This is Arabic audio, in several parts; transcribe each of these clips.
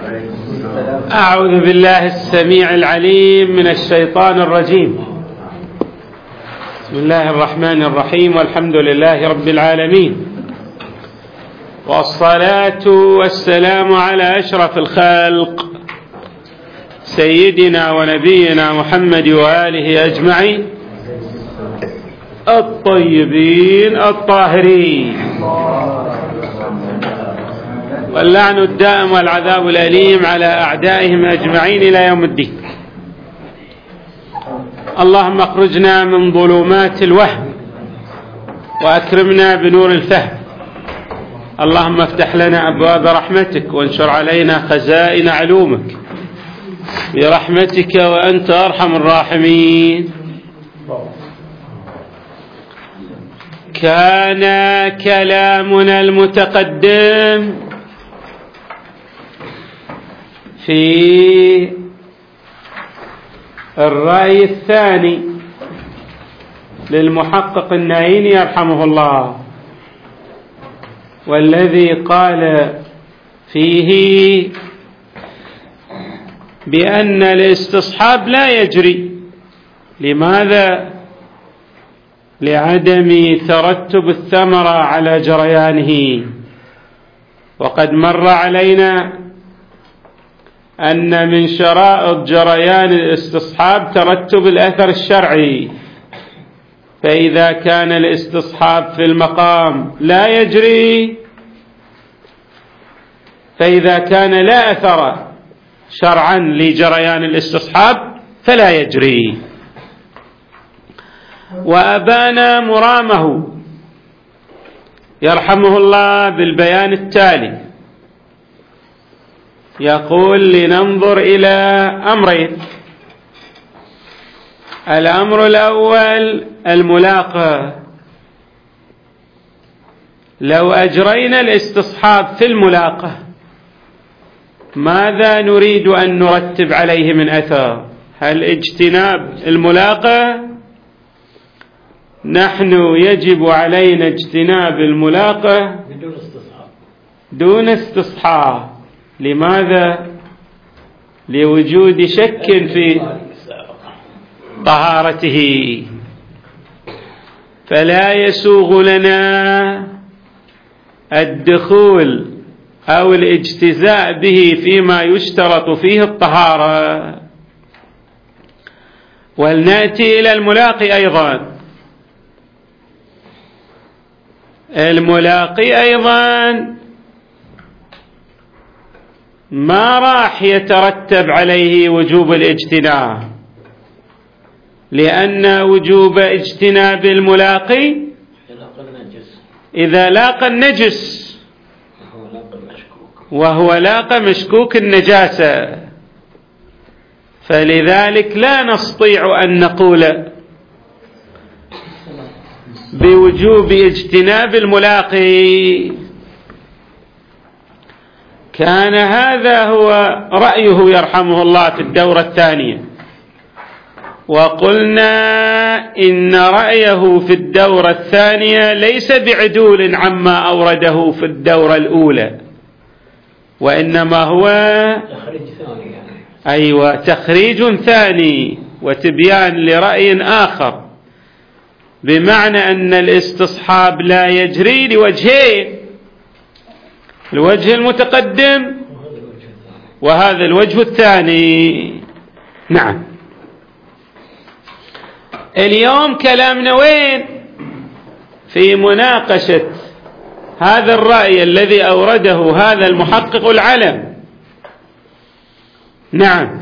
أعوذ بالله السميع العليم من الشيطان الرجيم. بسم الله الرحمن الرحيم، والحمد لله رب العالمين، والصلاة والسلام على أشرف الخلق سيدنا ونبينا محمد وآله أجمعين الطيبين الطاهرين، واللعن الدائم والعذاب الأليم على أعدائهم أجمعين إلى يوم الدين. اللهم اخرجنا من ظلمات الوهم وأكرمنا بنور الفهم. اللهم افتح لنا أبواب رحمتك وانشر علينا خزائن علومك برحمتك وأنت أرحم الراحمين. كان كلامنا المتقدم في الرأي الثاني للمحقق النايني يرحمه الله، والذي قال فيه بأن الاستصحاب لا يجري. لماذا؟ لعدم ترتب الثمرة على جريانه. وقد مر علينا أن من شرائط جريان الاستصحاب ترتب الأثر الشرعي، فإذا كان الاستصحاب في المقام لا يجري، فإذا كان لا أثر شرعا لجريان الاستصحاب فلا يجري. وأبان مرامه يرحمه الله بالبيان التالي، يقول: لننظر إلى أمرين. الأمر الأول الملاقة. لو أجرينا الاستصحاب في الملاقة ماذا نريد أن نرتب عليه من أثر؟ هل اجتناب الملاقة؟ نحن يجب علينا اجتناب الملاقة دون استصحاب. لماذا؟ لوجود شك في طهارته، فلا يسوغ لنا الدخول أو الاجتزاء به فيما يشترط فيه الطهارة. ولنأتي إلى الملاقي أيضا. الملاقي أيضا ما راح يترتب عليه وجوب الاجتناب، لأن وجوب اجتناب الملاقي إذا لاقى النجس، وهو لاقى مشكوك النجاسة، فلذلك لا نستطيع أن نقول بوجوب اجتناب الملاقي. كان هذا هو رأيه يرحمه الله في الدورة الثانية، وقلنا إن رأيه في الدورة الثانية ليس بعدول عما أورده في الدورة الأولى، وإنما هو تخريج ثاني وتبيان لرأي آخر، بمعنى أن الاستصحاب لا يجري لوجهين: الوجه المتقدم وهذا الوجه الثاني. نعم. اليوم كلامنا وين؟ في مناقشة هذا الرأي الذي أورده هذا المحقق العلم. نعم.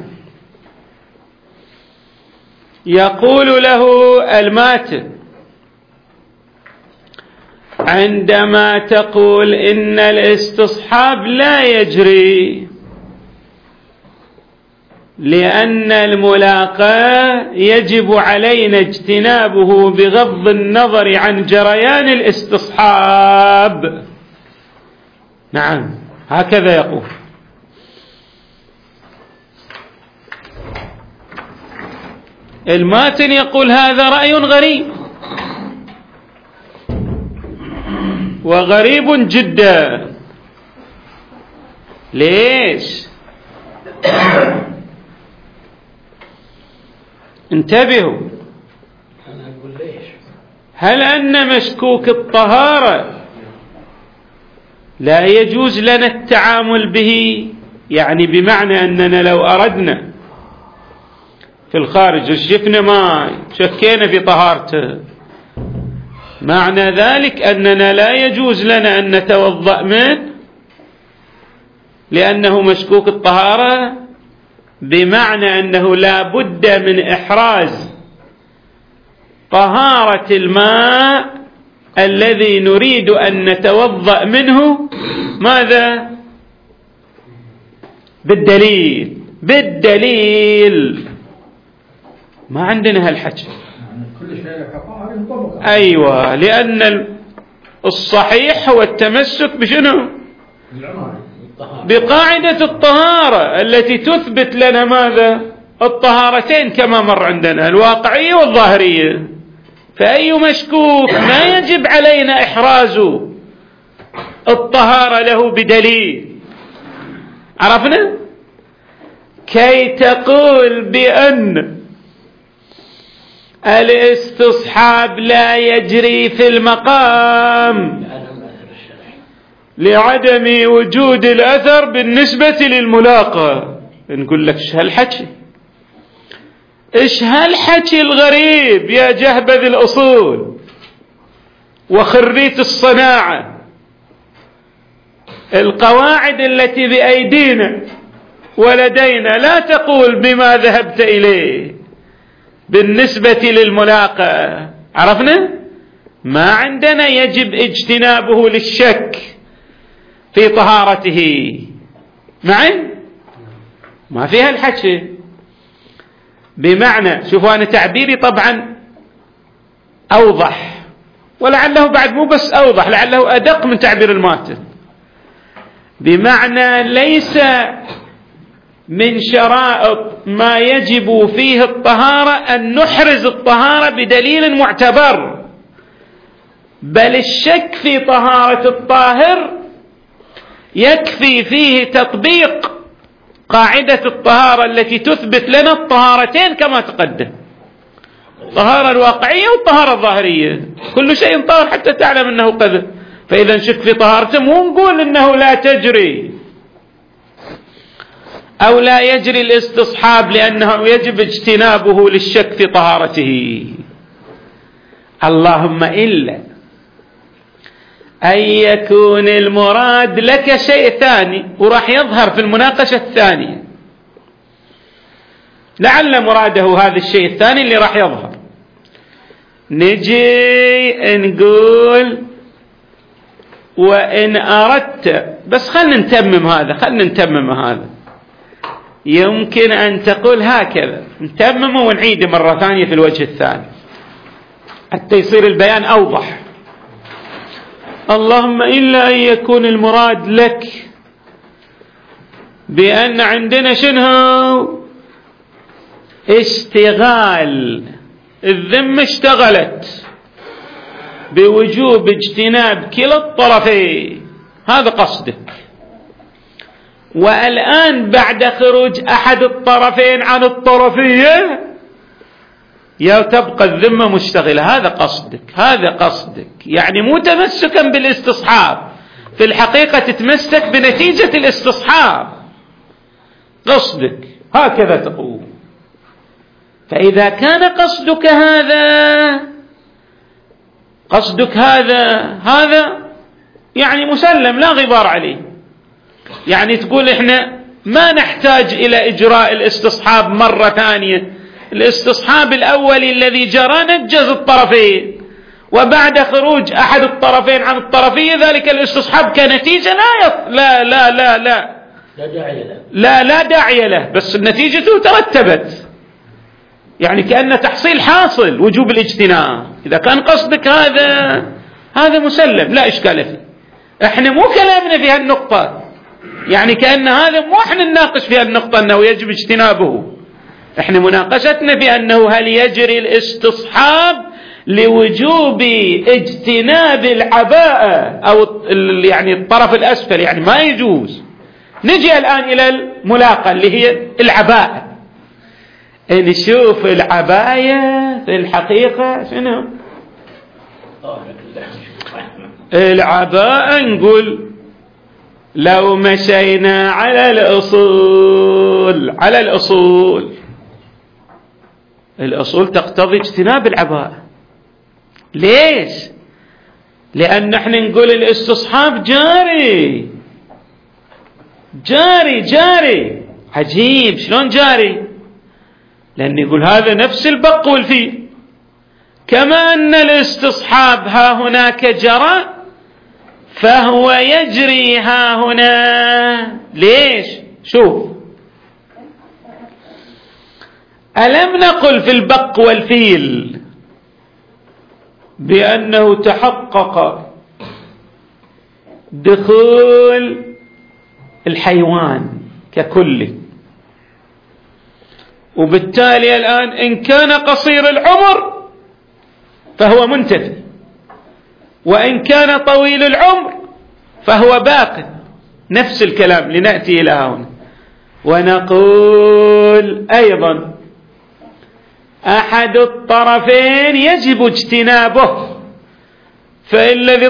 يقول له الماتن: عندما تقول إن الاستصحاب لا يجري لأن الملاقاة يجب علينا اجتنابه بغض النظر عن جريان الاستصحاب. نعم، هكذا يقول. الماتن يقول هذا رأي غريب، وغريب جدا. ليش؟ انتبهوا، هل أن مشكوك الطهارة لا يجوز لنا التعامل به؟ يعني بمعنى أننا لو أردنا في الخارج شفنا ماء شكينا في طهارته، معنى ذلك أننا لا يجوز لنا أن نتوضأ منه لأنه مشكوك الطهارة، بمعنى أنه لا بد من إحراز طهارة الماء الذي نريد أن نتوضأ منه. ماذا؟ بالدليل. ما عندنا هالحكي. أيوة، لأن الصحيح هو التمسك بشنو؟ بقاعدة الطهارة التي تثبت لنا ماذا؟ الطهارتين كما مر عندنا، الواقعية والظاهرية. فأي مشكوك ما يجب علينا إحراز الطهارة له بدليل. عرفنا؟ كي تقول بأن الاستصحاب لا يجري في المقام لعدم وجود الأثر بالنسبة للملاقى، نقول لك إيش هالحكي الغريب يا جهبذ الأصول وخريت الصناعة؟ القواعد التي بأيدينا ولدينا لا تقول بما ذهبت إليه بالنسبة للملاقى. عرفنا؟ ما عندنا يجب اجتنابه للشك في طهارته، معي ما فيها الحكي. بمعنى شوفوا أنا تعبيري طبعا أوضح، ولعله بعد مو بس أوضح، لعله أدق من تعبير الماتن. بمعنى ليس من شرائط ما يجب فيه الطهارة أن نحرز الطهارة بدليل معتبر، بل الشك في طهارة الطاهر يكفي فيه تطبيق قاعدة الطهارة التي تثبت لنا الطهارتين كما تقدم، الطهارة الواقعية والطهارة الظاهرية. كل شيء طاهر حتى تعلم أنه قذف، فإذا نشك في طهارته مو نقول أنه لا تجري أو لا يجري الاستصحاب لأنه يجب اجتنابه للشك في طهارته. اللهم إلا أن يكون المراد لك شيء ثاني، وراح يظهر في المناقشة الثانية لعل مراده هذا الشيء الثاني اللي راح يظهر. نجي نقول وإن أردت، بس خلنا نتمم هذا، يمكن أن تقول هكذا، نتممه ونعيده مرة ثانية في الوجه الثاني حتى يصير البيان أوضح. اللهم إلا أن يكون المراد لك بأن عندنا شنو؟ اشتغال الذمة، اشتغلت بوجوب اجتناب كلا الطرفين، هذا قصدك. والآن بعد خروج أحد الطرفين عن الطرفية تبقى الذمة مشتغلة، هذا قصدك. يعني مو تمسكا بالاستصحاب، في الحقيقة تتمسك بنتيجة الاستصحاب، قصدك هكذا تقول. فإذا كان قصدك هذا يعني مسلم لا غبار عليه. يعني تقول إحنا ما نحتاج إلى إجراء الاستصحاب مرة ثانية، الاستصحاب الأول الذي جرى نجز الطرفين، وبعد خروج أحد الطرفين عن الطرفية ذلك الاستصحاب كنتيجة لا داعي له، بس النتيجة ترتبت، يعني كأن تحصيل حاصل وجوب الاجتناب. إذا كان قصدك هذا مسلم لا إشكال فيه. احنا مو كلامنا في هالنقطة، يعني كأن هذا مو احنا نناقش في هالنقطة أنه يجب اجتنابه، احنا مناقشتنا بأنه هل يجري الاستصحاب لوجوب اجتناب العباءة أو يعني الطرف الأسفل، يعني ما يجوز. نجي الآن إلى الملاقة اللي هي العباءة. نشوف العباية في الحقيقة شنو؟ العباءة نقول لو مشينا على الأصول تقتضي اجتناب العباءة. ليش؟ لأن احنا نقول الاستصحاب جاري. عجيب، شلون جاري؟ لأن يقول هذا نفس البق والفيل، كما أن الاستصحاب ها هناك جرى فهو يجري ها هنا. ليش؟ شوف، ألم نقل في البق والفيل بأنه تحقق دخول الحيوان ككل، وبالتالي الآن إن كان قصير العمر فهو منتفي، وإن كان طويل العمر فهو باق. نفس الكلام لنأتي إلى هنا ونقول أيضا أحد الطرفين يجب اجتنابه، فالذي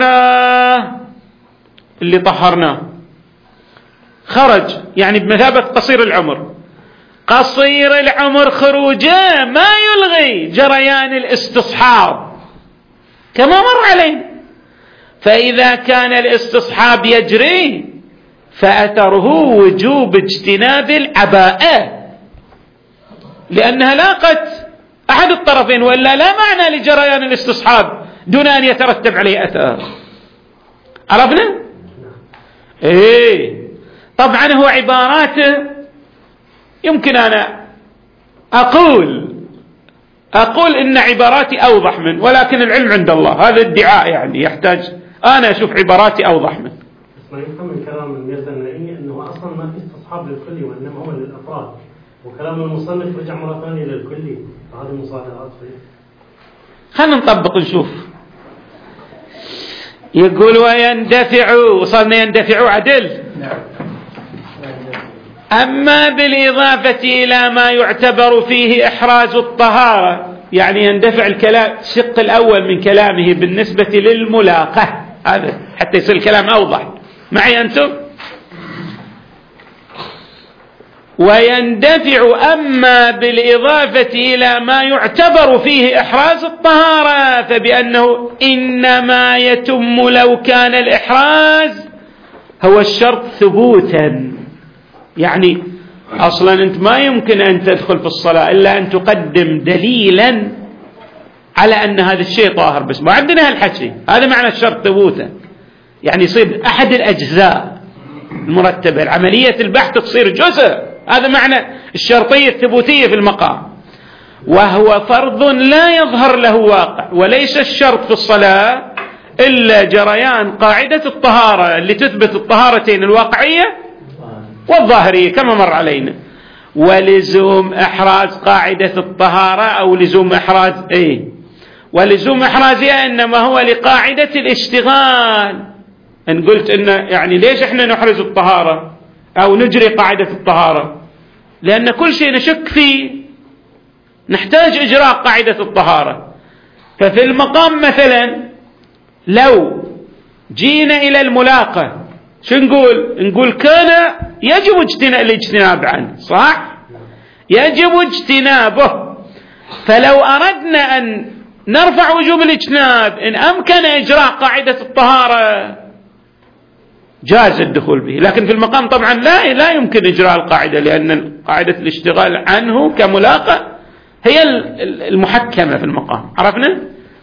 طهرناه خرج، يعني بمثابة قصير العمر. قصير العمر خروجه ما يلغي جريان الاستصحاب كما مر علينا. فإذا كان الاستصحاب يجري فأثره وجوب اجتناب العباءة، لأنها لاقت أحد الطرفين، وإلا لا معنى لجريان الاستصحاب دون أن يترتب عليه أثر. عرفنا؟ إيه، طبعا هو عباراته يمكن أنا أقول إن عباراتي أوضح منه، ولكن العلم عند الله. هذا ادعاء يعني يحتاج أنا أشوف عباراتي أوضح منه. بس ما يفهم من كلام الميرزا النائي أنه أصلا ما في استصحاب للكلي، وإنما هو للأفراد، وكلام المصنف رجع مرة ثانية للكلي، فهذه مصادرات فيه. خلنا نطبق نشوف. يقول ويندفع، وصلنا يندفع عدل. أما بالإضافة إلى ما يعتبر فيه إحراز الطهارة، يعني يندفع الكلام الشق الأول من كلامه بالنسبة للملاقة، هذا حتى يصير الكلام أوضح معي أنتم. ويندفع أما بالإضافة إلى ما يعتبر فيه إحراز الطهارة فبأنه إنما يتم لو كان الإحراز هو الشرط ثبوتا. يعني أصلا أنت ما يمكن أن تدخل في الصلاة إلا أن تقدم دليلا على أن هذا الشيء طاهر، بس ما عندنا هالحكي. هذا معنى الشرط ثبوتا، يعني يصير أحد الأجزاء المرتبة، عملية البحث تصير جزء. هذا معنى الشرطية الثبوتية في المقام، وهو فرض لا يظهر له واقع. وليس الشرط في الصلاة إلا جريان قاعدة الطهارة اللي تثبت الطهارتين الواقعية والظاهرية كما مر علينا، ولزوم إحراز قاعدة الطهارة أو لزوم إحراز ولزوم إحرازها إنما هو لقاعدة الاشتغال. إن قلت إن يعني ليش إحنا نحرز الطهارة أو نجري قاعدة الطهارة؟ لأن كل شيء نشك فيه نحتاج إجراء قاعدة الطهارة. ففي المقام مثلا لو جينا إلى الملاقة شو نقول كان يجب الاجتناب عنه، صح؟ يجب اجتنابه. فلو أردنا أن نرفع وجوب الاجتناب إن أمكن إجراء قاعدة الطهارة جاز الدخول به، لكن في المقام طبعا لا يمكن إجراء القاعدة، لأن قاعدة الاشتغال عنه كملاقة هي المحكمة في المقام. عرفنا؟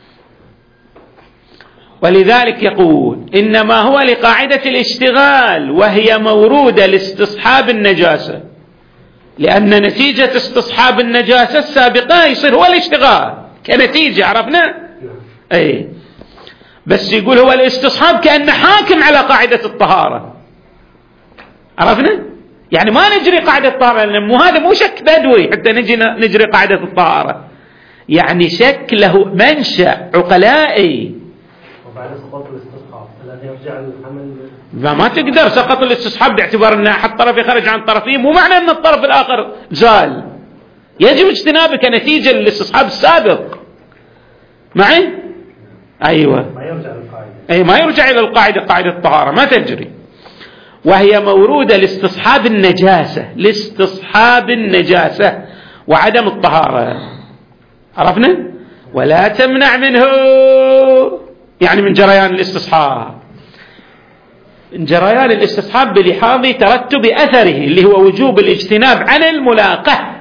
ولذلك يقول إنما هو لقاعدة الاشتغال، وهي مورودة لاستصحاب النجاسة، لأن نتيجة استصحاب النجاسة السابقة يصير هو الاشتغال كنتيجة. عرفنا؟ أي، بس يقول هو الاستصحاب كأنه حاكم على قاعدة الطهارة. عرفنا؟ يعني ما نجري قاعدة الطهارة، لأن هذا مو شك بدوي حتى نجري قاعدة الطهارة، يعني شك له منشأ عقلائي. وبعد سقوط الاستصحاب الذي يرجع للحمل ما تقدر سقط الاستصحاب باعتبار أن أحد طرفي خرج عن طرفين، مو معنى أن الطرف الآخر زال. يجب اجتنابه كنتيجة للاستصحاب السابق. معي؟ أيوة، ما يرجع إلى القاعدة، قاعدة الطهارة ما تجري، وهي مورودة لاستصحاب النجاسة، لاستصحاب النجاسة وعدم الطهارة. عرفنا؟ ولا تمنع منه يعني من جريان الاستصحاب، جريان الاستصحاب بلحاظ ترتب أثره اللي هو وجوب الاجتناب عن الملاقة.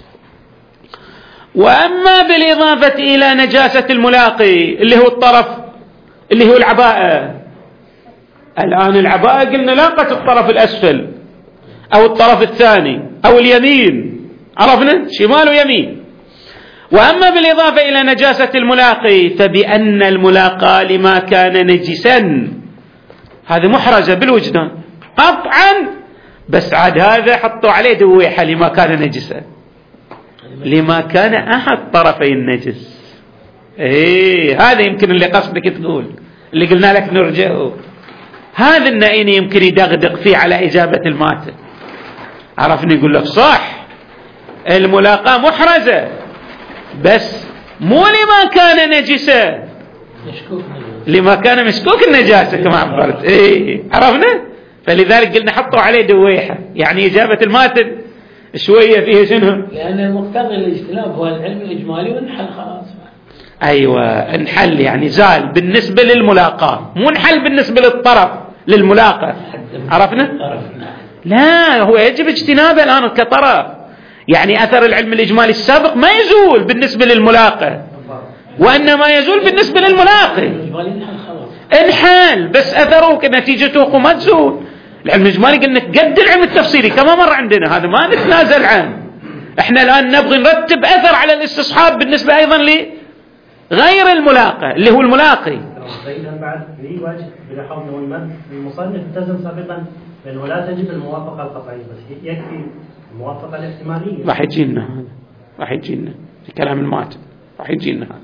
وأما بالإضافة إلى نجاسة الملاقي اللي هو الطرف، اللي هو العباءة، الآن العباءة قلنا لاقت الطرف الأسفل أو الطرف الثاني أو اليمين، عرفنا شمال ويمين. وأما بالإضافة إلى نجاسة الملاقي فبأن الملاقى لما كان نجسا هذا محرجة بالوجدان قطعا، بس عاد هذا حطوا عليه دويحة لما كان نجسا، لما كان أحد طرفي النجس. هذا يمكن اللي قصدك تقول، اللي قلنا لك نرجعه، هذا النائين يمكن يدغدق فيه على إجابة الماتن. عرفني يقول لك صح الملاقاة محرزة بس مو لما كان نجسا، لما كان مشكوك النجاسة كما عبرت. عرفنا؟ فلذلك قلنا حطوا عليه دويحة، يعني إجابة الماتن شوية فيه شنو؟ لأن المقتضي الاجتناب هو العلم الإجمالي وانحل خلاص. أيوة انحل، يعني زال بالنسبة للملاقاة، مو انحل بالنسبة للطرف للملاقاة. عرفنا؟ لا، هو يجب اجتنابه الآن كطرف، يعني أثر العلم الإجمالي السابق ما يزول بالنسبة للملاقاة، وإنما يزول بالنسبة للملاقي. انحل بس أثره كنتيجته ما تزول. العلم الإجمالي قلنا قد العلم التفصيلي كما مر عندنا، هذا ما نتنازل عنه. احنا الآن نبغي نرتب أثر على الاستصحاب بالنسبة أيضا لغير الملاقى اللي هو الملاقي. بعد في واجب بلحاظ المصنف التزم سابقا بأنه لا تجب الموافقة القطعية، بس يكفي الموافقة الاحتمالية. راح يجينا هذا، راح يجينا في كلام الماتن، راح يجينا هذا.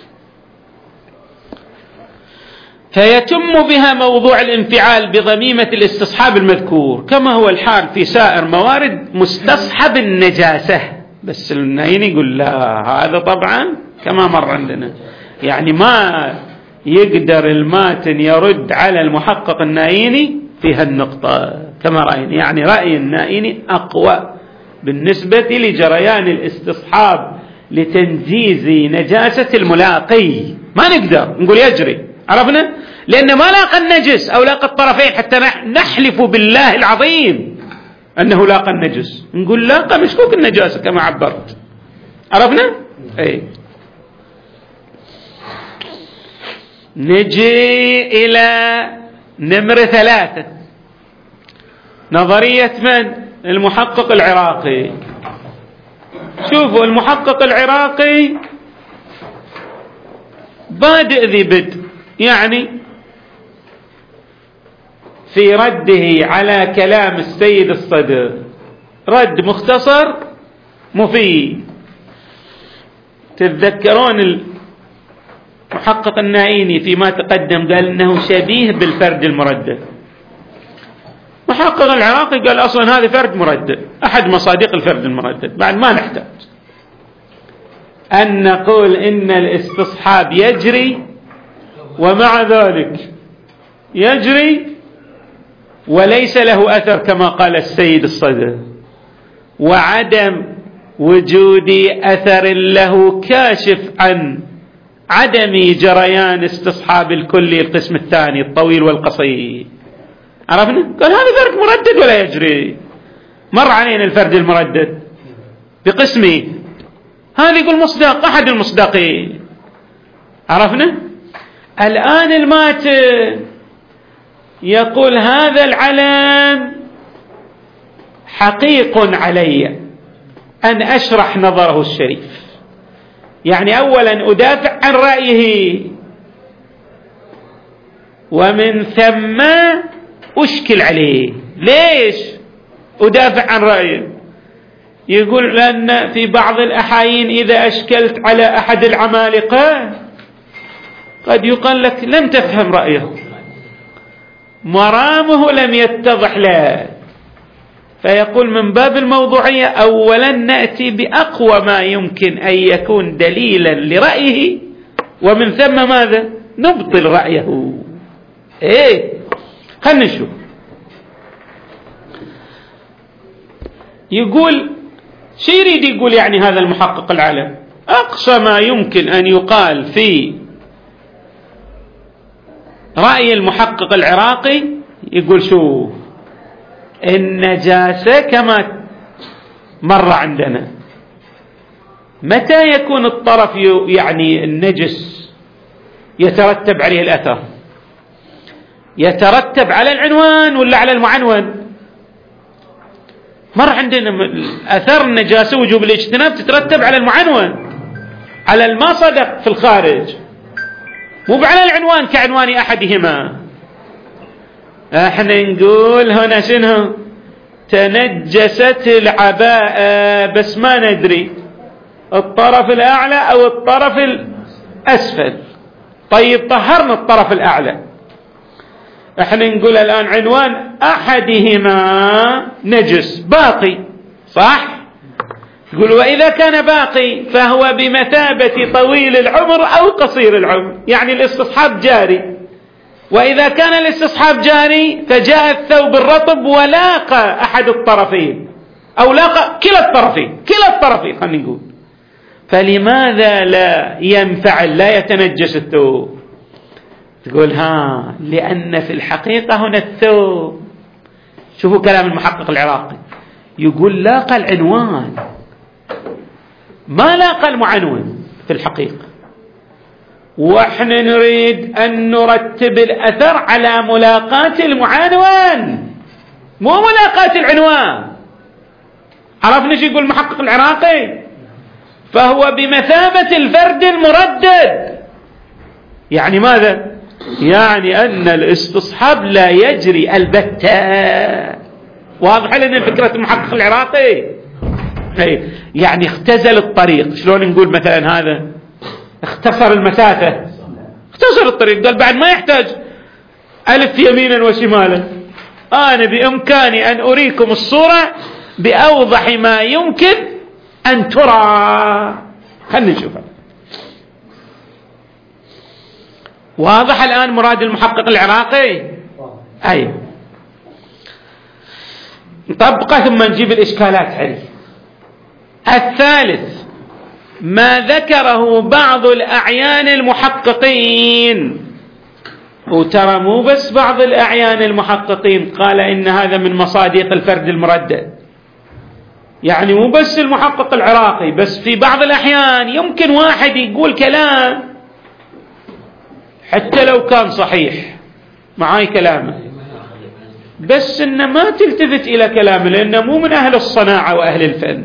فيتم بها موضوع الانفعال بضميمة الاستصحاب المذكور كما هو الحال في سائر موارد مستصحب النجاسة. بس النايني يقول لا، هذا طبعا كما مر عندنا، يعني ما يقدر الماتن يرد على المحقق النايني في هالنقطة كما رأينا، يعني رأي النايني أقوى بالنسبة لجريان الاستصحاب لتنجيز نجاسة الملاقي. ما نقدر نقول يجري، عرفنا؟ لأن ما لاقى النجس أو لاقى الطرفين حتى نحلف بالله العظيم أنه لاقى النجس، نقول لاقى مشكوك النجاسة كما عبرت. عرفنا؟ نجي إلى نمرة 3، نظرية من؟ المحقق العراقي. شوفوا المحقق العراقي بادئ ذي بدء، يعني في رده على كلام السيد الصدر رد مختصر مفيد. تتذكرون المحقق النائيني فيما تقدم قال انه شبيه بالفرد المردد. محقق العراقي قال اصلا هذا فرد مردد، احد مصادق الفرد المردد. بعد ما نحتاج ان نقول ان الاستصحاب يجري، ومع ذلك يجري وليس له أثر كما قال السيد الصدر، وعدم وجود أثر له كاشف عن عدم جريان استصحاب الكلي القسم الثاني الطويل والقصير. عرفنا؟ قال هذا فرد مردد ولا يجري. مر علينا الفرد المردد بقسمه، هذا يقول مصداق أحد المصداقين. عرفنا؟ الآن الماتن يقول هذا العلم حقيق علي أن أشرح نظره الشريف، يعني أولا أدافع عن رأيه، ومن ثم أشكل عليه. ليش أدافع عن رأيه؟ يقول لأن في بعض الأحايين إذا أشكلت على أحد العمالقة قد يقال لك لم تفهم رأيه، مرامه لم يتضح له. فيقول من باب الموضوعية أولا نأتي بأقوى ما يمكن أن يكون دليلا لرأيه، ومن ثم ماذا؟ نبطل رأيه. خلنا نشوف. يقول شو يريد يقول يعني هذا المحقق العلم؟ أقصى ما يمكن أن يقال في رأي المحقق العراقي يقول شو النجاسة كما مر عندنا. متى يكون الطرف يعني النجس يترتب عليه الأثر؟ يترتب على العنوان ولا على المعنون؟ مر عندنا أثر النجاسة وجوب الاجتناب تترتب على المعنون، على المصدق في الخارج، مو على العنوان كعنوان أحدهما. احنا نقول هنا شنو؟ تنجست العباءة بس ما ندري الطرف الأعلى أو الطرف الأسفل. طيب طهرنا الطرف الأعلى، احنا نقول الآن عنوان أحدهما نجس باقي، صح؟ يقول وإذا كان باقي فهو بمثابة طويل العمر أو قصير العمر، يعني الاستصحاب جاري. وإذا كان الاستصحاب جاري فجاء الثوب الرطب ولاقى أحد الطرفين أو لاقى كلا الطرفين خلينا نقول، فلماذا لا ينفعل لا يتنجس الثوب؟ تقول لأن في الحقيقة هنا الثوب، شوفوا كلام المحقق العراقي، يقول لاقى العنوان ما لاقى المعنون في الحقيقة، واحنا نريد أن نرتب الأثر على ملاقاة المعنون مو ملاقاة العنوان. عرفنا شو يقول المحقق العراقي؟ فهو بمثابة الفرد المردد. يعني ماذا؟ يعني أن الاستصحاب لا يجري البتة. واضح لنا فكرة المحقق العراقي؟ يعني اختزل الطريق. شلون نقول مثلا هذا اختصر المسافة، اختصر الطريق، قال بعد ما يحتاج ألف يمينا وشمالا، أنا بإمكاني أن أريكم الصورة بأوضح ما يمكن أن ترى. خلنا نشوفها. واضح الآن مراد المحقق العراقي؟ أيوه. نطبقه ثم نجيب الإشكالات عليه. الثالث ما ذكره بعض الأعيان المحققين، وترى مو بس بعض الأعيان المحققين، قال إن هذا من مصادق الفرد المردد، يعني مو بس المحقق العراقي، بس في بعض الأحيان يمكن واحد يقول كلام حتى لو كان صحيح معاي كلامه، بس إنه ما تلتفت إلى كلامه لأنه مو من أهل الصناعة وأهل الفن،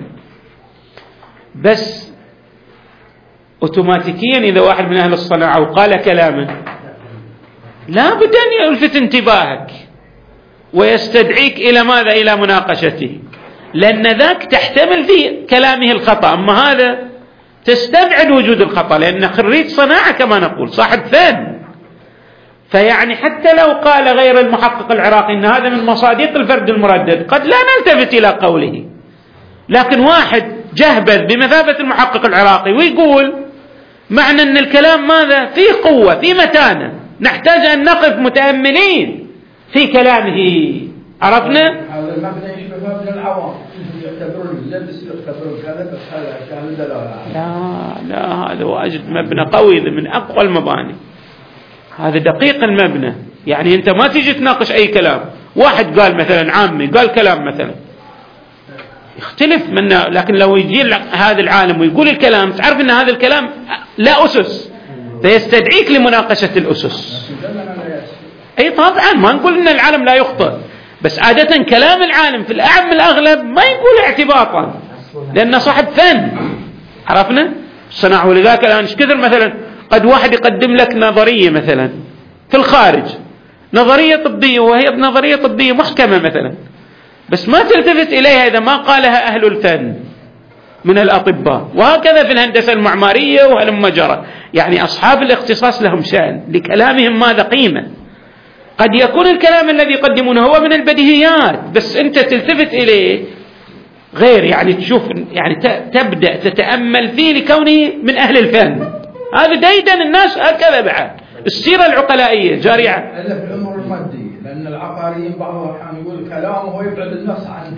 بس أوتوماتيكيا إذا واحد من أهل الصناعة وقال كلاما لا بد أن يلفت انتباهك ويستدعيك إلى ماذا؟ إلى مناقشته، لأن ذاك تحتمل في كلامه الخطأ، أما هذا تستبعد وجود الخطأ لأنه خريج صناعة كما نقول، صاحب فن. فيعني حتى لو قال غير المحقق العراقي إن هذا من مصادق الفرد المردد قد لا نلتفت إلى قوله، لكن واحد جهبذ بمثابة المحقق العراقي ويقول معنى أن الكلام ماذا؟ فيه قوة، فيه متانة، نحتاج أن نقف متأملين في كلامه. عرفنا؟ هذا المبنى يشبه مبنى العوام، يعتبرون اللبس يعتبرون كذا، بس هذا لا هذا واجد مبنى قوي من أقوى المباني، هذا دقيق المبنى. يعني أنت ما تيجي تناقش أي كلام، واحد قال مثلا عامي قال كلام مثلا يختلف منه، لكن لو يجي هذا العالم ويقول الكلام تعرف أن هذا الكلام لا أسس، فيستدعيك لمناقشة الأسس. أي طبعا ما نقول أن العالم لا يخطئ، بس عادة كلام العالم في الأعم الأغلب ما يقول اعتباطا لأنه صاحب فن. عرفنا الصناعة. ولذلك الآن ايش كثر مثلا قد واحد يقدم لك نظرية مثلا في الخارج، نظرية طبية وهي نظرية طبية محكمة مثلا، بس ما تلتفت إليها إذا ما قالها أهل الفن من الأطباء. وهكذا في الهندسة المعمارية وهلم جرى، يعني أصحاب الاختصاص لهم شأن، لكلامهم ماذا قيمة. قد يكون الكلام الذي يقدمونه هو من البديهيات، بس أنت تلتفت إليه غير، يعني تشوف، يعني تبدأ تتأمل فيه لكونه من أهل الفن. هذا ديدا الناس هكذا بعد السيرة العقلائية جارية. إلا في الأمور المادية، لأن العقاريين بعضهم الأحيان يقول كلامه ويبعد النص عنه.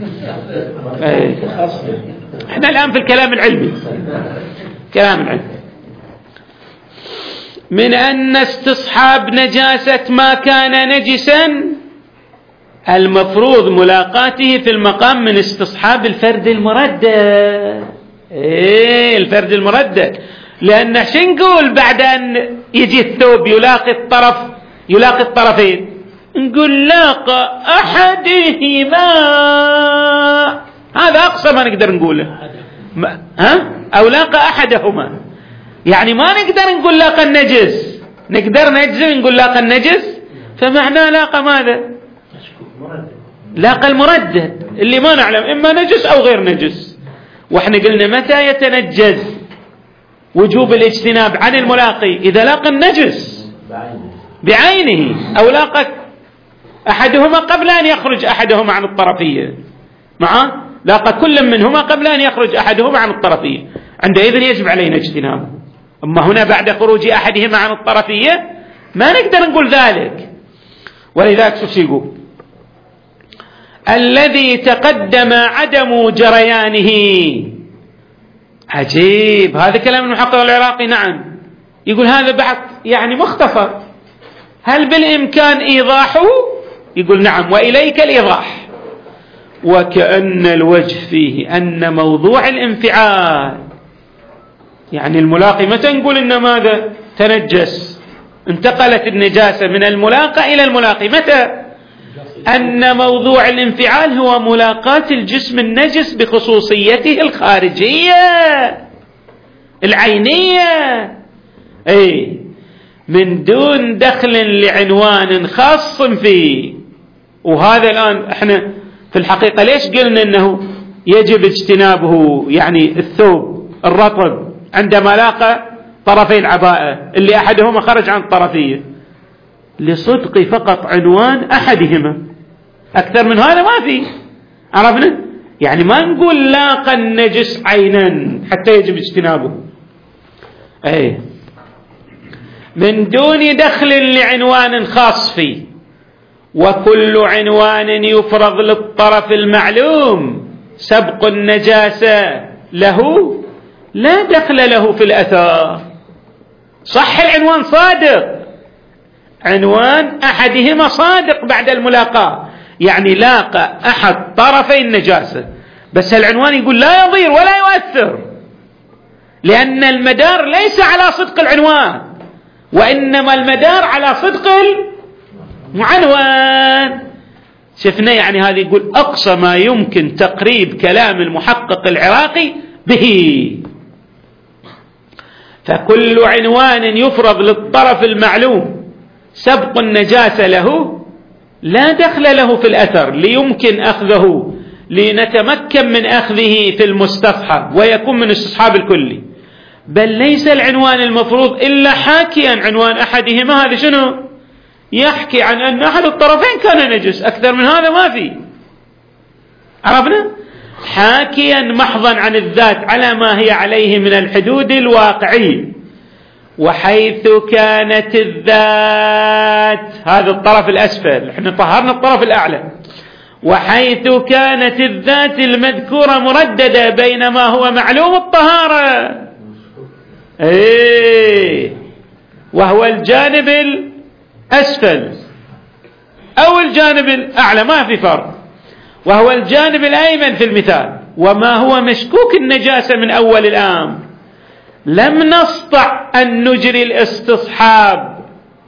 احنا الآن في الكلام العلمي. كلام العلمي من أن استصحاب نجاسة ما كان نجسا المفروض ملاقاته في المقام من استصحاب الفرد المردد. الفرد المردد، لأن شو نقول بعد أن يجي الثوب يلاقي الطرفين؟ نقول لاقى أحدهما، هذا أقصى ما نقدر نقوله. أو لاقى أحدهما، يعني ما نقدر نقول لاقى النجس، نقدر نجزم نقول لاقى النجس، فمعناه لاقى ماذا؟ لاقى المردد اللي ما نعلم إما نجس أو غير نجس. وإحنا قلنا متى يتنجز وجوب الاجتناب عن الملاقي؟ إذا لاقى النجس بعينه، أو لاقى أحدهما قبل أن يخرج أحدهما عن الطرفية، لاقى كل منهما قبل أن يخرج أحدهما عن الطرفية، عندئذ يجب علينا اجتنابه. أما هنا بعد خروج أحدهما عن الطرفية ما نقدر نقول ذلك. ولذلك شو يقول؟ الذي تقدم عدم جريانه. عجيب، هذا كلام المحقق العراقي. نعم، يقول هذا بحث يعني مختصر، هل بالإمكان إيضاحه؟ يقول نعم، وإليك الإيضاح. وكأن الوجه فيه أن موضوع الانفعال، يعني الملاقي متى نقول إن ماذا تنجس، انتقلت النجاسة من الملاقى إلى الملاقي متى؟ أن موضوع الانفعال هو ملاقاة الجسم النجس بخصوصيته الخارجية العينية، من دون دخل لعنوان خاص فيه. وهذا الآن احنا في الحقيقة ليش قلنا انه يجب اجتنابه، يعني الثوب الرطب عندما لاقى طرفي العباءة اللي أحدهما خرج عن الطرفية، لصدق فقط عنوان أحدهما، أكثر من هذا ما في. عرفنا؟ يعني ما نقول لاقى النجس عينا حتى يجب اجتنابه، من دون دخل لعنوان خاص فيه. وكل عنوان يفرض للطرف المعلوم سبق النجاسة له لا دخل له في الأثار. صح العنوان صادق، عنوان أحدهما صادق بعد الملاقاة، يعني لاقى أحد طرفي النجاسة، بس العنوان يقول لا يضير ولا يؤثر، لأن المدار ليس على صدق العنوان، وإنما المدار على صدق المعنوان. شفنا يعني هذا يقول أقصى ما يمكن تقريب كلام المحقق العراقي به. فكل عنوان يفرض للطرف المعلوم سبق النجاسة له لا دخل له في الأثر، ليمكن أخذه، لنتمكن من أخذه في المستصحب ويكون من استصحاب الكلي. بل ليس العنوان المفروض إلا حاكيا عنوان أحدهما، هذا شنو؟ يحكي عن أن أحد الطرفين كان نجس، أكثر من هذا ما في. عرفنا؟ حاكيا محضا عن الذات على ما هي عليه من الحدود الواقعية. وحيث كانت الذات، هذا الطرف الأسفل، احنا طهرنا الطرف الأعلى، وحيث كانت الذات المذكورة مرددة بين ما هو معلوم الطهارة وهو الجانب الأسفل أو الجانب الأعلى، ما في فرق، وهو الجانب الأيمن في المثال، وما هو مشكوك النجاسة من أول الأمر، لم نستطع أن نجري الاستصحاب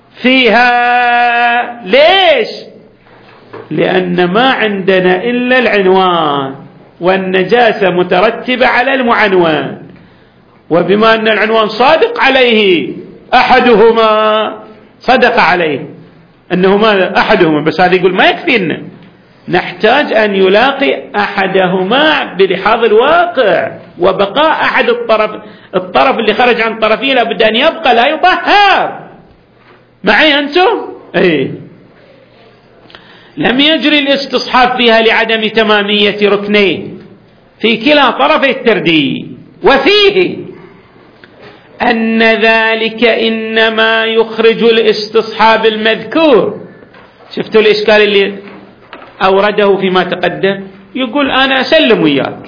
فيها. ليش؟ لأن ما عندنا إلا العنوان، والنجاسة مترتبة على المعنوان، وبما أن العنوان صادق عليه أحدهما، صدق عليه أنه ماذا أحدهما، بس هذا يقول ما يكفينا، نحتاج أن يلاقي أحدهما بلحاظ الواقع، وبقاء أحد الطرف اللي خرج عن طرفيه لابد أن يبقى لا يطهر. معي أنتم؟ لم يجري الاستصحاب فيها لعدم تمامية ركنين في كلا طرفي الترديد، وفيه أن ذلك إنما يخرج الاستصحاب المذكور. شفتوا الإشكال اللي أورده فيما تقدم؟ يقول أنا أسلم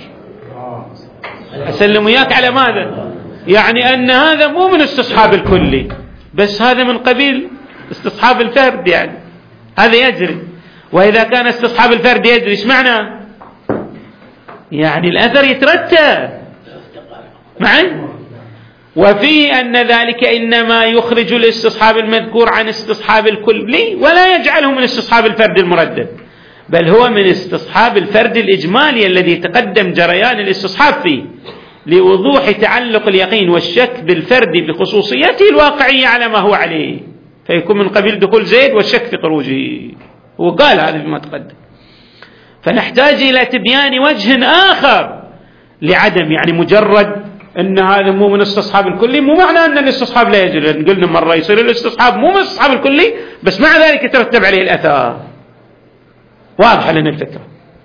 وياك على ماذا؟ يعني أن هذا مو من استصحاب الكلي، بس هذا من قبيل استصحاب الفرد، يعني هذا يجري. وإذا كان استصحاب الفرد يجري ايش معنى؟ يعني الأثر يترتب معي. وفيه أن ذلك إنما يخرج الاستصحاب المذكور عن استصحاب الكلي ولا يجعله من استصحاب الفرد المردد، بل هو من استصحاب الفرد الإجمالي الذي تقدم جريان الاستصحاب فيه لوضوح تعلق اليقين والشك بالفرد بخصوصيته الواقعية على ما هو عليه، فيكون من قبيل دخول زيد والشك في خروجه. هو قال هذا فيما تقدم. فنحتاج إلى تبيان وجه آخر لعدم، يعني مجرد أن هذا مو من استصحاب الكلي مو معنى أن الاستصحاب لا يجري، لأن قلنا مرة يصير الاستصحاب مو من استصحاب الكلي بس مع ذلك يترتب عليه الأثار. واضحة لنا الفكرة.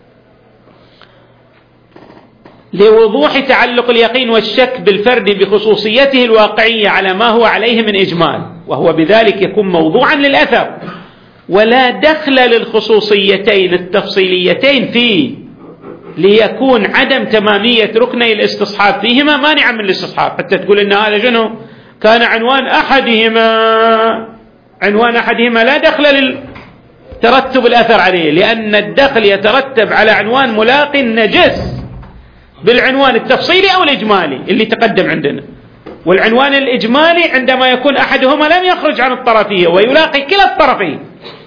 لوضوح تعلق اليقين والشك بالفرد بخصوصيته الواقعية على ما هو عليه من إجمال، وهو بذلك يكون موضوعا للأثر ولا دخل للخصوصيتين التفصيليتين فيه، ليكون عدم تمامية ركني الاستصحاب فيهما مانعا من الاستصحاب. حتى تقول إن هذا شنو كان عنوان أحدهما لا دخل للترتب الأثر عليه، لأن الدخل يترتب على عنوان ملاق نجس بالعنوان التفصيلي أو الإجمالي اللي تقدم عندنا. والعنوان الإجمالي عندما يكون أحدهما لم يخرج عن الطرفية ويلاقي كلا الطرفين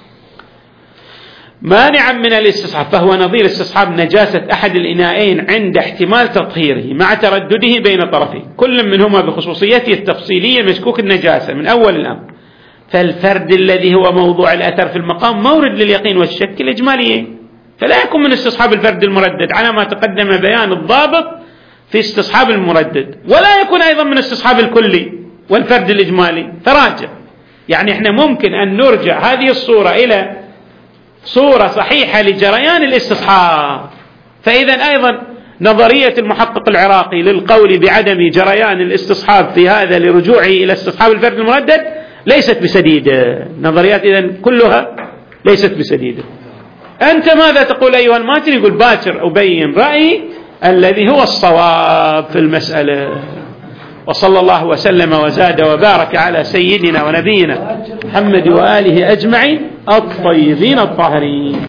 مانعا من الاستصحاب، فهو نظير استصحاب نجاسة أحد الإناءين عند احتمال تطهيره مع تردده بين طرفين كل منهما بخصوصيته التفصيلية مشكوك النجاسة من أول الأمر. فالفرد الذي هو موضوع الأثر في المقام مورد لليقين والشك الإجماليين، فلا يكون من استصحاب الفرد المردد على ما تقدم بيان الضابط في استصحاب المردد، ولا يكون أيضا من استصحاب الكلي والفرد الإجمالي. فراجع، يعني احنا ممكن أن نرجع هذه الصورة إلى صورة صحيحة لجريان الاستصحاب. فإذا أيضا نظرية المحقق العراقي للقول بعدم جريان الاستصحاب في هذا لرجوعه إلى استصحاب الفرد المردد ليست بسديدة. نظريات إذن كلها ليست بسديدة. أنت ماذا تقول أيها الماتن؟ يقول باكر أبين رأيي الذي هو الصواب في المسألة. وصلى الله وسلم وزاد وبارك على سيدنا ونبينا محمد وآله أجمعين الطيبين الطاهرين.